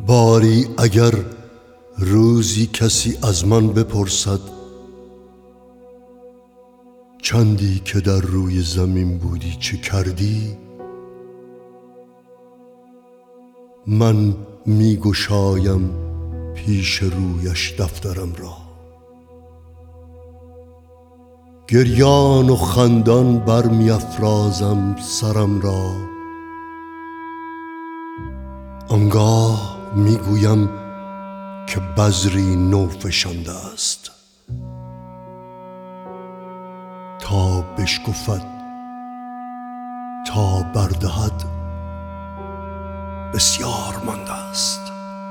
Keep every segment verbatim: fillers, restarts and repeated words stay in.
باری اگر روزی کسی از من بپرسد چندی که در روی زمین بودی چه کردی، من می گشایم پیش رویش دفترم را، گریان و خندان بر می افرازم سرم را. آنگاه می گویم که بذری نو فشانده است تا بشکفد تا بردهد بسیار مانده است.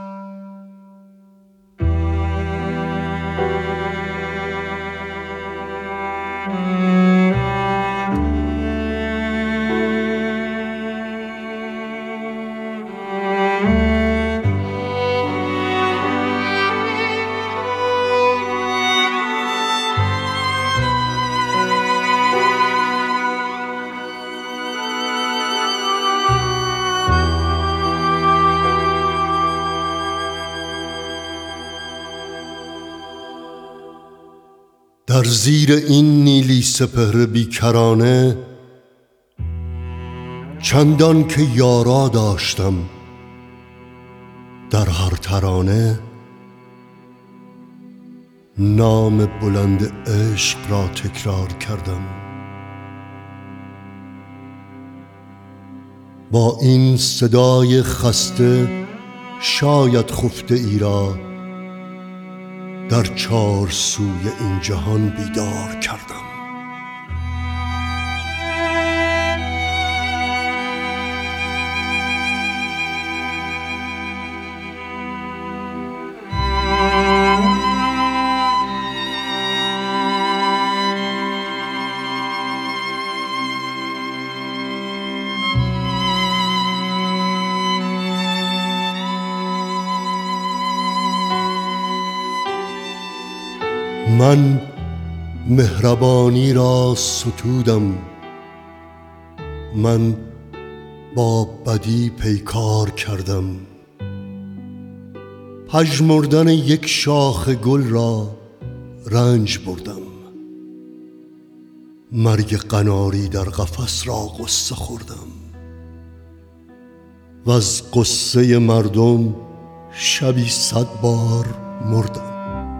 در زیر این نیلی سپهر بیکرانه چندان که یارا داشتم در هر ترانه، نام بلند عشق را تکرار کردم. با این صدای خسته شاید خفته ای را در چار سوی این جهان بیدار کردم. من مهربانی را ستودم، من با بدی پیکار کردم. پژمردن یک شاخ گل را رنج بردم، مرگ قناری در قفس را غصه خوردم. و از غصه مردم شبی صد بار مردم.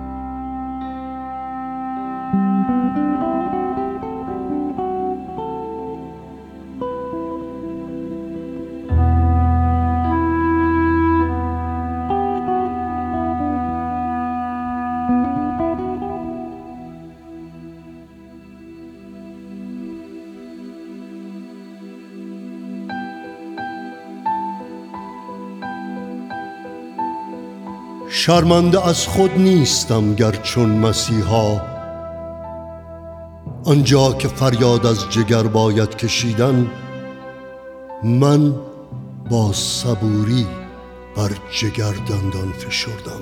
شرمنده از خود نیستم گر چون مسیحا، آنجا که فریاد از جگر باید کشیدن، من با صبوری بر جگر دندان فشردم.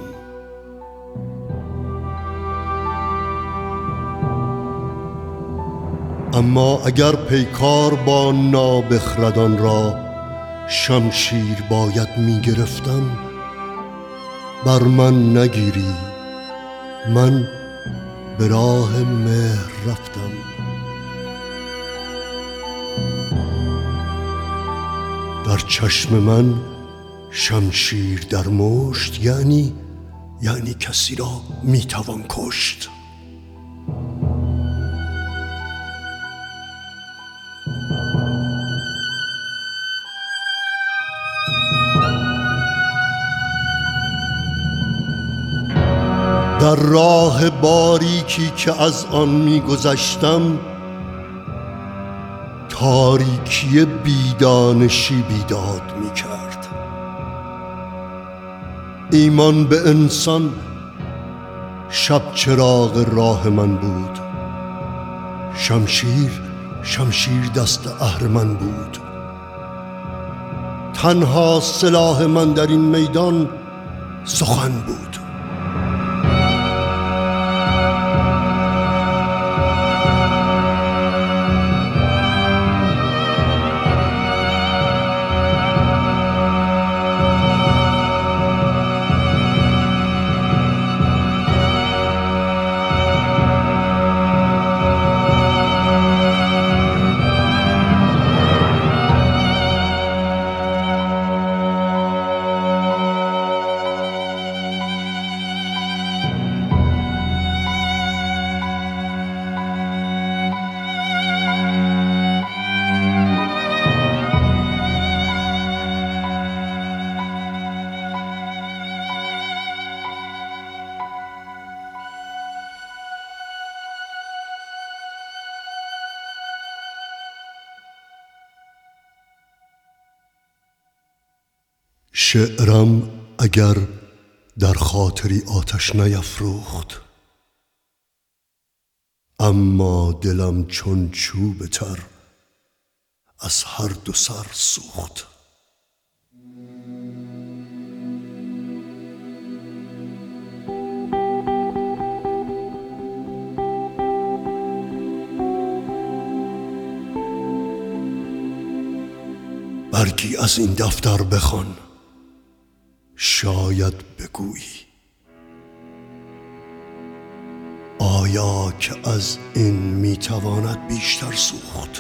اما اگر پیکار با نابخردان را شمشیر باید می گرفتم، بر من نگیری، من به راه مهر رفتم. در چشم من شمشیر در مشت یعنی یعنی کسی را میتوان کشت. در راه باریکی که از آن می‌گذشتم، تاریکی بیدانشی بیداد می‌کرد. ایمان به انسان شب چراغ راه من بود، شمشیر شمشیر دست اهرمن بود. تنها سلاح من در این میدان سخن بود. شعرم اگر در خاطری آتش نیفروخت، اما دلم چون چوب تر از هر دو سر سوخت. برگی از این دفتر بخوان، شاید بگویی آیا که از این میتواند بیشتر سوخت؟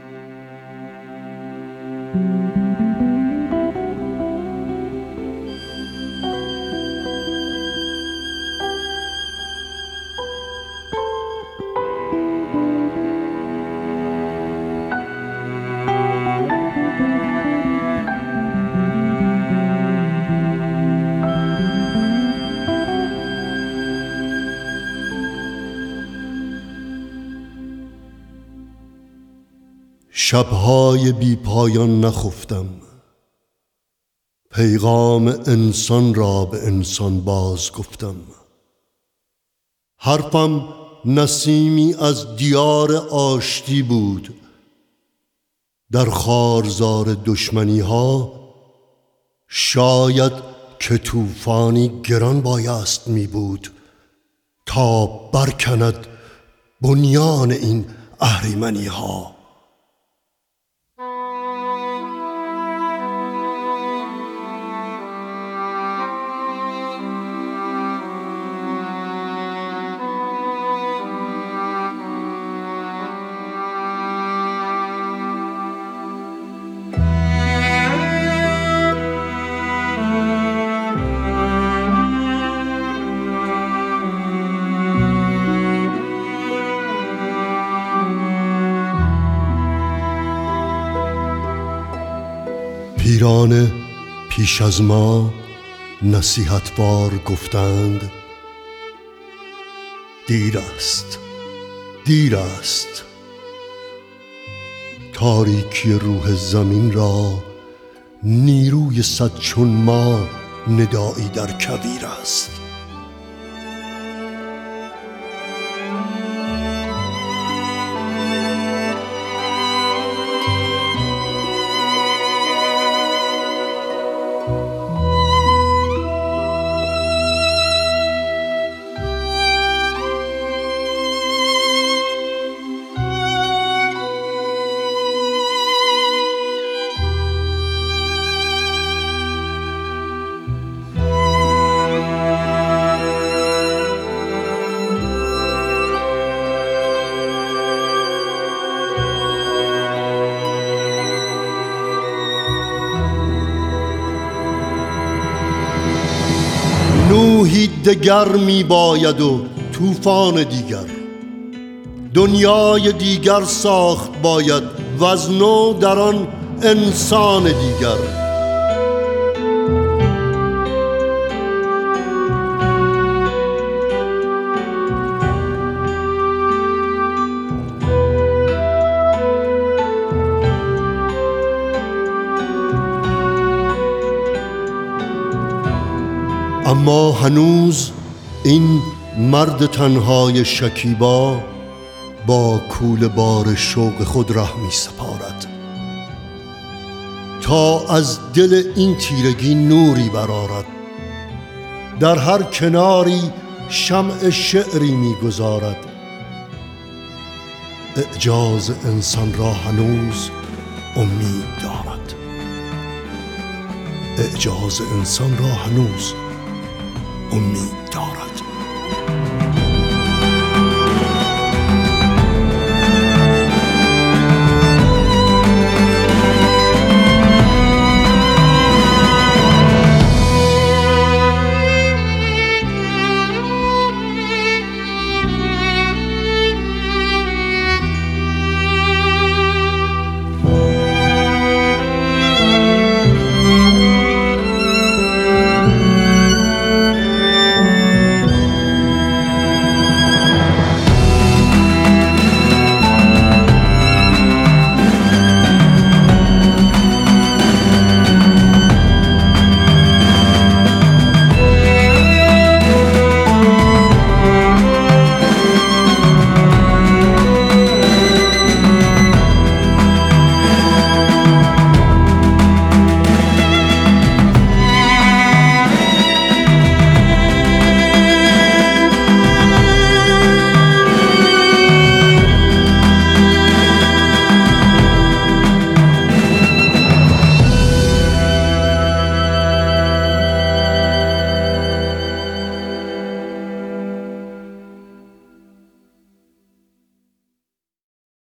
شبهای بی پایان نخفتم، پیغام انسان را به انسان باز گفتم. حرفم نسیمی از دیار آشتی بود، در خارزار دشمنی ها شاید که طوفانی گران بایست می بود تا برکند بنیان این اهریمنی ها. پیران پیش از ما نصیحتوار گفتند دیر است، دیر است. تاریکی روح زمین را نیروی صد چون ما ندایی در کویر است. نوحی دگر می باید و طوفان دیگر، دنیای دیگر ساخت باید و از نو در آن انسان دیگر. اما هنوز این مرد تنهای شکیبا با کوله بار شوق خود ره می سپارد تا از دل این تیرگی نوری برآرد، در هر کناری شمع شعری می گذارد. اعجاز انسان را هنوز امید دارد، اعجاز انسان را هنوز امید دارد.